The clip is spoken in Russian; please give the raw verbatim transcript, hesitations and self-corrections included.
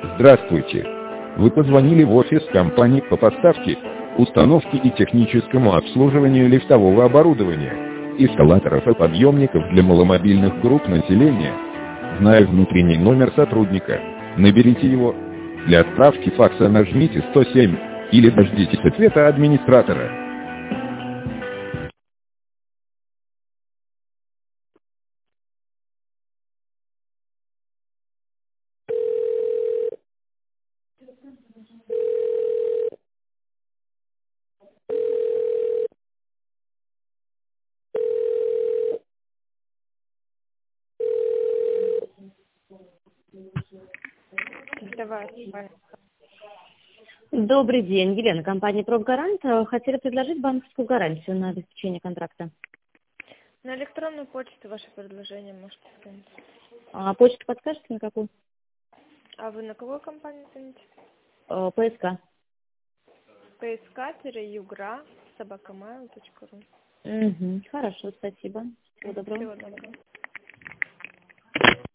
Здравствуйте. Вы позвонили в офис компании по поставке, установке и техническому обслуживанию лифтового оборудования, эскалаторов и подъемников для маломобильных групп населения. Зная внутренний номер сотрудника, наберите его. Для отправки факса нажмите сто семь или дождитесь ответа администратора. Давай. Добрый день, Елена, компания «Промгарант». Хотели предложить банковскую гарантию на обеспечение контракта. На электронную почту ваше предложение можете скинуть. А почту подскажете, на какую? А вы на какую компанию звоните? Э, ПСК. пск-югра собака mail точка ру. Угу. Хорошо, спасибо. Всего доброго. Всего доброго.